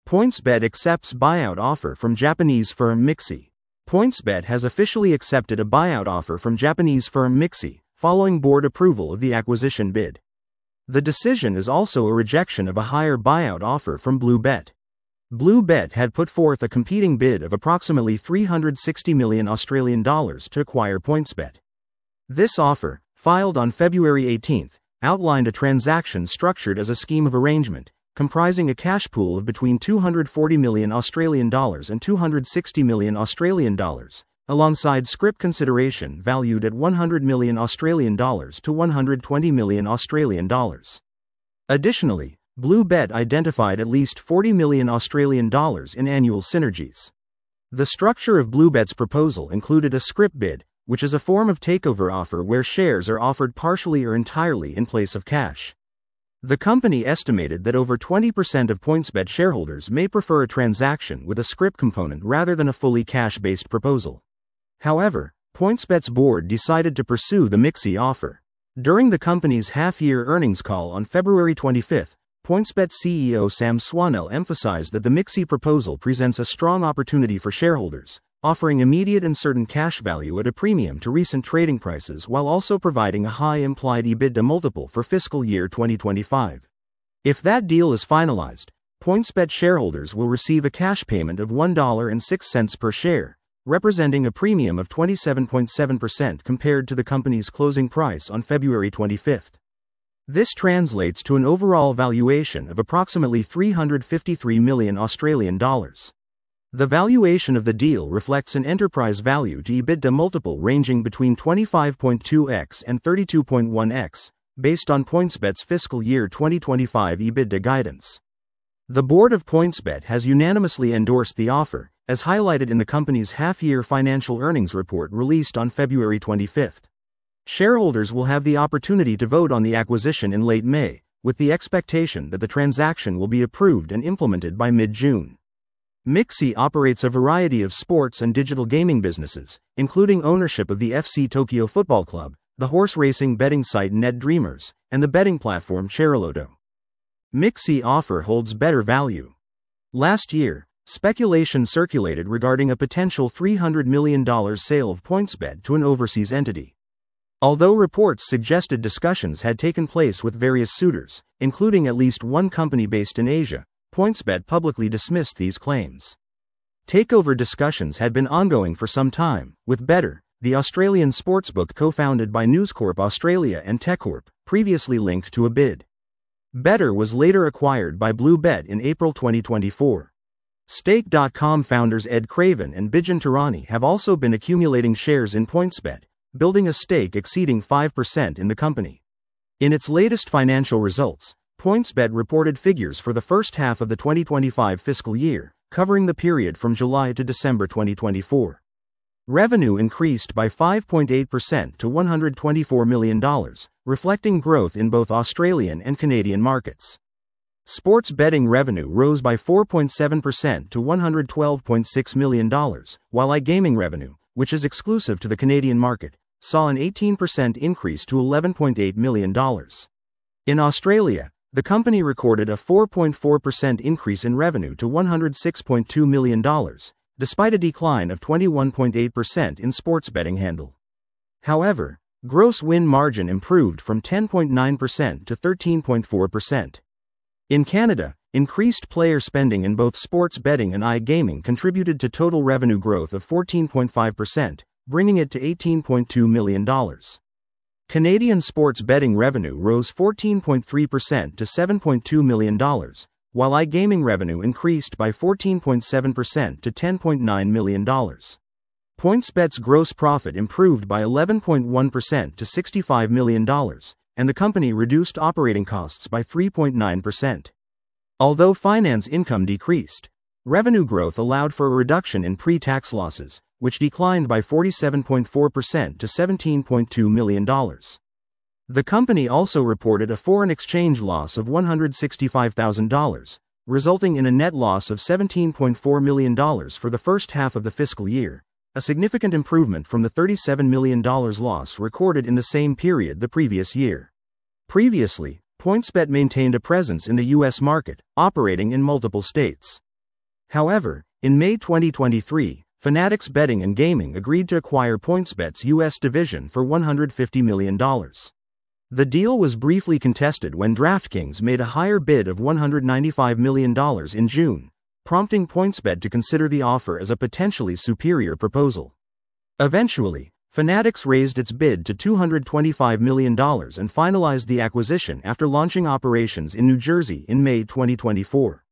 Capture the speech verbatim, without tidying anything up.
PointsBet accepts buyout offer from Japanese firm MIXI. PointsBet has officially accepted a buyout offer from Japanese firm MIXI, following board approval of the acquisition bid. The decision is also a rejection of a higher buyout offer from BlueBet. BlueBet had put forth a competing bid of approximately three hundred sixty million Australian dollars to acquire PointsBet. This offer, filed on February eighteenth, outlined a transaction structured as a scheme of arrangement, comprising a cash pool of between two hundred forty million Australian dollars and two hundred sixty million Australian dollars, alongside scrip consideration valued at one hundred million Australian dollars to one hundred twenty million Australian dollars. Additionally, BlueBet identified at least forty million Australian dollars in annual synergies. The structure of BlueBet's proposal included a scrip bid, which is a form of takeover offer where shares are offered partially or entirely in place of cash. The company estimated that over twenty percent of PointsBet shareholders may prefer a transaction with a scrip component rather than a fully cash-based proposal. However, PointsBet's board decided to pursue the MIXI offer. During the company's half-year earnings call on February twenty-fifth, PointsBet C E O Sam Swanell emphasized that the MIXI proposal presents a strong opportunity for shareholders, offering immediate and certain cash value at a premium to recent trading prices while also providing a high implied EBITDA multiple for fiscal year twenty twenty-five. If that deal is finalized, PointsBet shareholders will receive a cash payment of one dollar and six cents per share, representing a premium of twenty-seven point seven percent compared to the company's closing price on February twenty-fifth. This translates to an overall valuation of approximately three hundred fifty-three million Australian dollars. The valuation of the deal reflects an enterprise value to EBITDA multiple ranging between twenty-five point two x and thirty-two point one x, based on PointsBet's fiscal year twenty twenty-five EBITDA guidance. The board of PointsBet has unanimously endorsed the offer, as highlighted in the company's half-year financial earnings report released on February twenty-fifth. Shareholders will have the opportunity to vote on the acquisition in late May, with the expectation that the transaction will be approved and implemented by mid-June. MIXI operates a variety of sports and digital gaming businesses, including ownership of the F C Tokyo Football Club, the horse racing betting site NetDreamers, and the betting platform Chariloto. MIXI offer holds better value. Last year, speculation circulated regarding a potential three hundred million dollars sale of PointsBet to an overseas entity. Although reports suggested discussions had taken place with various suitors, including at least one company based in Asia, PointsBet publicly dismissed these claims. Takeover discussions had been ongoing for some time, with Betr, the Australian sportsbook co-founded by News Corp Australia and TechCorp, previously linked to a bid. Betr was later acquired by BlueBet in April twenty twenty-four. Stake dot com founders Ed Craven and Bijan Tarani have also been accumulating shares in PointsBet, building a stake exceeding five percent in the company. In its latest financial results, PointsBet reported figures for the first half of the twenty twenty-five fiscal year, covering the period from July to December twenty twenty-four. Revenue increased by five point eight percent to one hundred twenty-four million dollars, reflecting growth in both Australian and Canadian markets. Sports betting revenue rose by four point seven percent to one hundred twelve point six million dollars, while iGaming revenue, which is exclusive to the Canadian market, saw an eighteen percent increase to eleven point eight million dollars. In Australia, the company recorded a four point four percent increase in revenue to one hundred six point two million dollars, despite a decline of twenty-one point eight percent in sports betting handle. However, gross win margin improved from ten point nine percent to thirteen point four percent. In Canada, increased player spending in both sports betting and iGaming contributed to total revenue growth of fourteen point five percent, bringing it to eighteen point two million dollars. Canadian sports betting revenue rose fourteen point three percent to seven point two million dollars, while iGaming revenue increased by fourteen point seven percent to ten point nine million dollars. PointsBet's gross profit improved by eleven point one percent to sixty-five million dollars, and the company reduced operating costs by three point nine percent. Although finance income decreased, revenue growth allowed for a reduction in pre-tax losses, which declined by forty-seven point four percent to seventeen point two million dollars. The company also reported a foreign exchange loss of one hundred sixty-five thousand dollars, resulting in a net loss of seventeen point four million dollars for the first half of the fiscal year, a significant improvement from the thirty-seven million dollars loss recorded in the same period the previous year. Previously, PointsBet maintained a presence in the U S market, operating in multiple states. However, in May twenty twenty-three, Fanatics Betting and Gaming agreed to acquire PointsBet's U S division for one hundred fifty million dollars. The deal was briefly contested when DraftKings made a higher bid of one hundred ninety-five million dollars in June, prompting PointsBet to consider the offer as a potentially superior proposal. Eventually, Fanatics raised its bid to two hundred twenty-five million dollars and finalized the acquisition after launching operations in New Jersey in May twenty twenty-four.